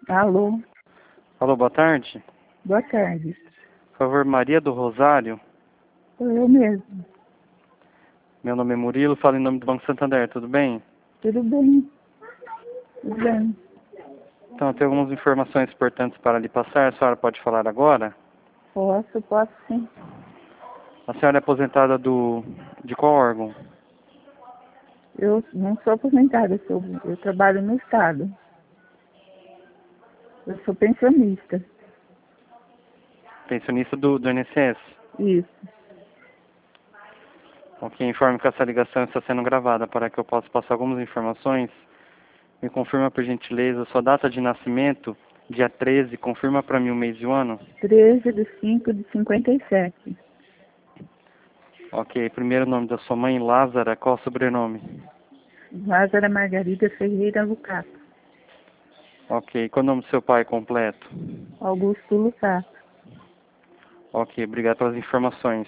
Alô, Alô, boa tarde. boa tarde. Por favor, Maria do Rosário. Sou eu mesmo. Meu nome é Murilo, falo em nome do Banco Santander, tudo bem? Tudo bem? Tudo bem. Então, eu tenho algumas informações importantes para lhe passar. A senhora pode falar agora? Posso sim. A senhora é aposentada de qual órgão? Eu não sou aposentada, eu trabalho no Estado. Eu sou pensionista. Pensionista do INSS. Isso. Ok, informe que essa ligação está sendo gravada para que eu possa passar algumas informações. Me confirma, por gentileza, sua data de nascimento, dia 13, confirma para mim o mês e o ano. 13/5/57. Ok, primeiro nome da sua mãe, Lázara, qual o sobrenome? Lázara Margarida Ferreira Lucato. Ok, qual o nome do seu pai completo? Augusto Lucato. Ok, obrigado pelas informações.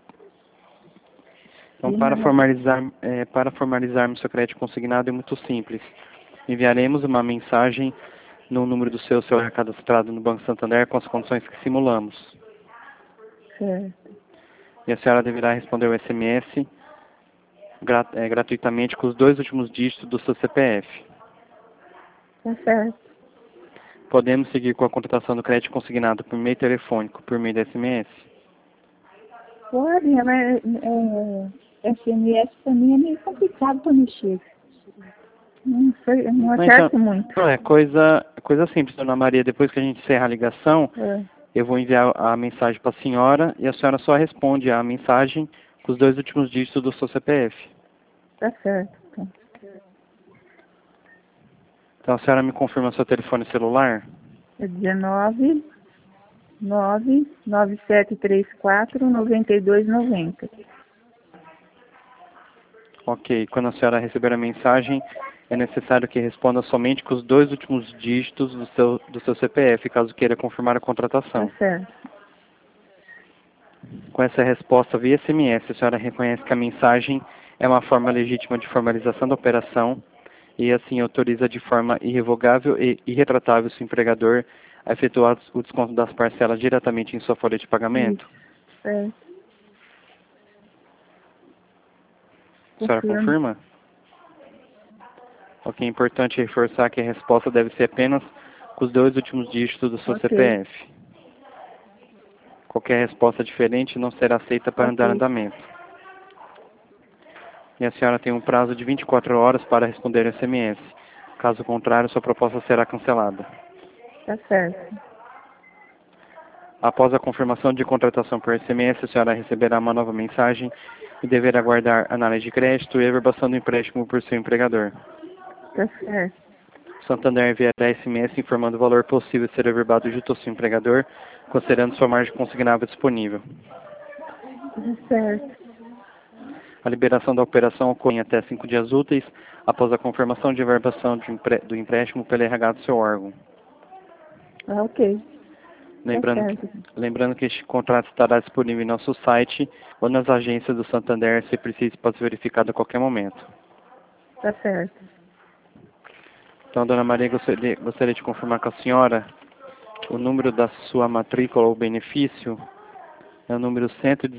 Então, E na- para formalizarmos seu crédito consignado é muito simples. Enviaremos uma mensagem no número do seu celular cadastrado no Banco Santander com as condições que simulamos. Certo. E a senhora deverá responder o SMS gratuitamente com os 2 últimos dígitos do seu CPF. Tá certo. Podemos seguir com a contratação do crédito consignado por meio telefônico, por meio do SMS? Pode, mas SMS para mim é meio complicado para mexer. Não sei, eu não Então, acerto muito. não, é coisa simples, dona Maria. Depois que a gente encerrar a ligação, É, eu vou enviar a mensagem para a senhora e a senhora só responde a mensagem com os 2 últimos dígitos do seu CPF. tá certo. Então. Então a senhora me confirma seu telefone celular? É 19 99734 9290. Ok. Quando a senhora receber a mensagem, é necessário que responda somente com os 2 últimos dígitos do seu CPF, caso queira confirmar a Tá contratação. certo. Com essa resposta via SMS, a senhora reconhece que a mensagem é uma forma legítima de formalização da operação e assim autoriza de forma irrevogável e irretratável seu empregador a efetuar o desconto das parcelas diretamente em sua folha de pagamento? Isso. Certo. A senhora Confirmo. confirma? Ok, é importante reforçar que a resposta deve ser apenas com os 2 últimos dígitos do seu Ok. CPF. Qualquer resposta diferente não será aceita para dar Ok. andamento. E a senhora tem um prazo de 24 horas para responder o SMS. Caso contrário, sua proposta será cancelada. Tá certo. Após a confirmação de contratação por SMS, a senhora receberá uma nova mensagem e deverá aguardar análise de crédito e averbação do empréstimo por seu empregador. Tá certo. Santander enviará SMS informando o valor possível de ser averbado junto ao seu empregador, considerando sua margem consignável disponível. Tá certo. A liberação da operação ocorre em até 5 dias úteis após a confirmação de averbação do empréstimo pelo RH do seu órgão. Ah, ok. Tá Lembrando que, certo. lembrando que este contrato estará disponível em nosso site ou nas agências do Santander, se preciso, pode ser verificado a qualquer momento. Tá certo. Então, dona Maria, gostaria de confirmar com a senhora o número da sua matrícula ou benefício é o número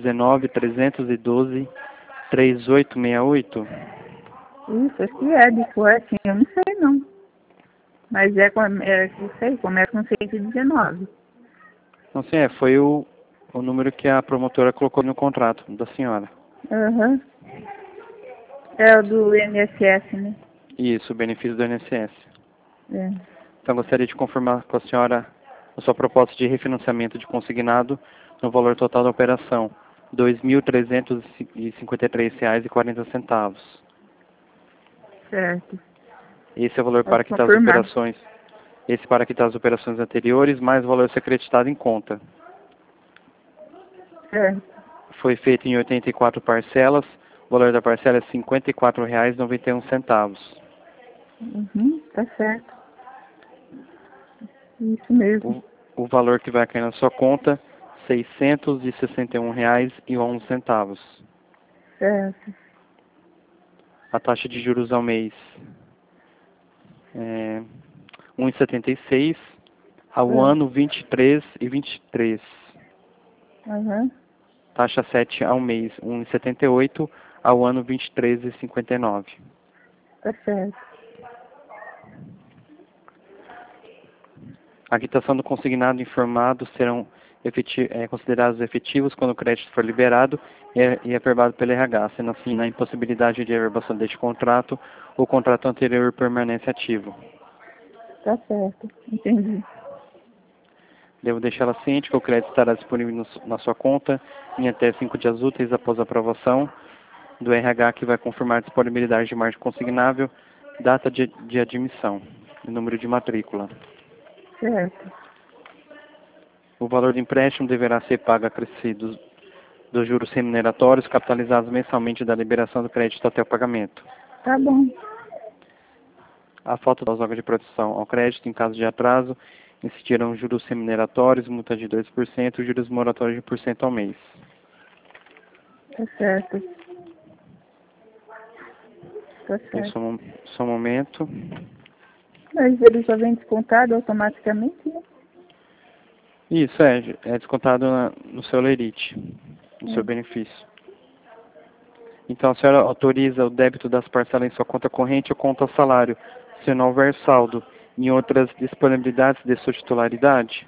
119.312.3868. Isso, acho que é de cor, assim, eu não sei não. Mas não sei, começa com 119. Não sei, foi o número que a promotora colocou no contrato da senhora. Aham. É o do INSS, né? Isso, o benefício do INSS. É. Então, gostaria de confirmar com a senhora a sua proposta de refinanciamento de consignado no valor total da operação, R$ 2.353,40. Certo. Esse é o valor Pode para quitar as confirmar. operações. Esse para quitar as operações anteriores, mais o valor a ser acreditado em conta. Certo. Foi feito em 84 parcelas. O valor da parcela é R$ 54,91. Uhum, tá certo. Isso mesmo. O valor que vai cair na sua conta, R$ 661,11. Certo. A taxa de juros ao mês é 1,76 ao ano 23 e 23. Aham. Taxa 7 ao mês, 1,78 ao ano 23 e 59. Tá certo. A quitação do consignado informado serão considerados efetivos quando o crédito for liberado e averbado pelo RH, sendo assim, na impossibilidade de averbação deste contrato, o contrato anterior permanece ativo. Tá certo. Entendi. Devo deixá-la ciente que o crédito estará disponível na sua conta em até 5 dias úteis após a aprovação do RH, que vai confirmar a disponibilidade de margem consignável, data de admissão e número de matrícula. Certo. O valor do empréstimo deverá ser pago acrescido dos juros remuneratórios capitalizados mensalmente da liberação do crédito até o pagamento. Tá bom. A falta das vagas de proteção ao crédito, em caso de atraso, incidirão juros remuneratórios, multa de 2% e juros moratórios de 1% ao mês. Tá certo. Tá Em certo. só um momento. Mas ele já vem descontado automaticamente, né? Isso, é descontado no seu lerite, no seu benefício. Então, a senhora autoriza o débito das parcelas em sua conta corrente ou conta salário, se não houver saldo em outras disponibilidades de sua titularidade?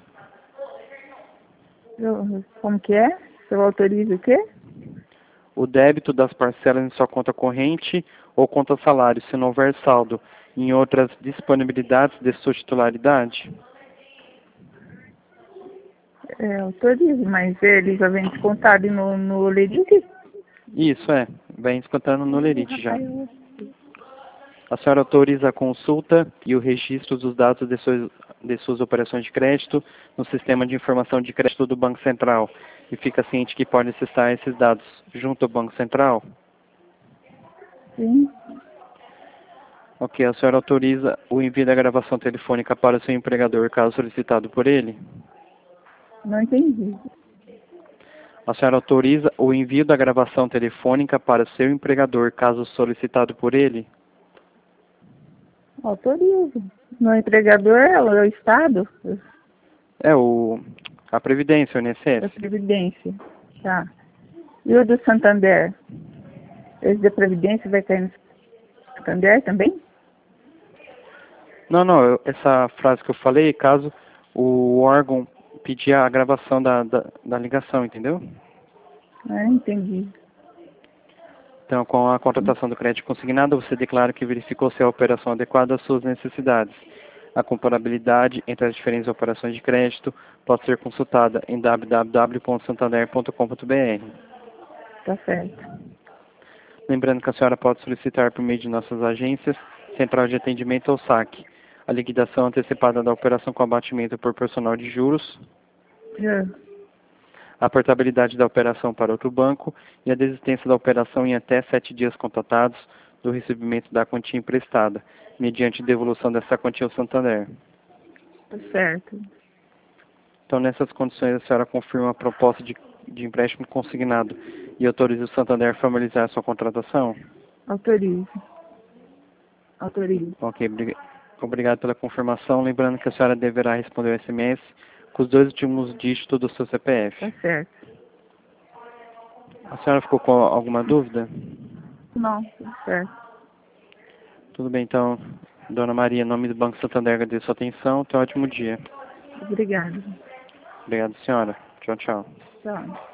Como que é? Eu autorizo o quê? O débito das parcelas em sua conta corrente ou conta salário, se não houver saldo em outras disponibilidades de sua titularidade? Autorizo, mas ele já vem descontado no lerite? Isso, vem descontando no lerite já. A senhora autoriza a consulta e o registro dos dados de suas operações de crédito no sistema de informação de crédito do Banco Central e fica ciente que pode acessar esses dados junto ao Banco Central? Sim. Ok, a senhora autoriza o envio da gravação telefônica para o seu empregador, caso solicitado por ele? Não entendi. A senhora autoriza o envio da gravação telefônica para o seu empregador, caso solicitado por ele? Autorizo. Meu empregador é o Estado? A Previdência, o A INSS. Previdência. Tá. E o do Santander? Esse da Previdência vai cair no Santander também? Não, essa frase que eu falei, caso o órgão pedir a gravação da ligação, entendeu? Entendi. Então, com a contratação do crédito consignado, você declara que verificou se a operação adequada às suas necessidades. A comparabilidade entre as diferentes operações de crédito pode ser consultada em www.santander.com.br. Tá certo. Lembrando que a senhora pode solicitar por meio de nossas agências, Central de Atendimento ou SAC, a liquidação antecipada da operação com abatimento proporcional de juros, a portabilidade da operação para outro banco e a desistência da operação em até 7 dias contatados do recebimento da quantia emprestada, mediante devolução dessa quantia ao Santander. Tá certo. Então, nessas condições, a senhora confirma a proposta de empréstimo consignado e autoriza o Santander a formalizar a sua contratação? Autorizo. Autorizo. Ok, obrigado pela confirmação. Lembrando que a senhora deverá responder o SMS com os 2 últimos dígitos do seu CPF. Tá certo. A senhora ficou com alguma dúvida? Não, tá certo. Tudo bem, então, Dona Maria, em nome do Banco Santander, agradeço a sua atenção. Tenha um ótimo dia. Obrigada. Obrigado, senhora. Tchau, tchau. Tchau.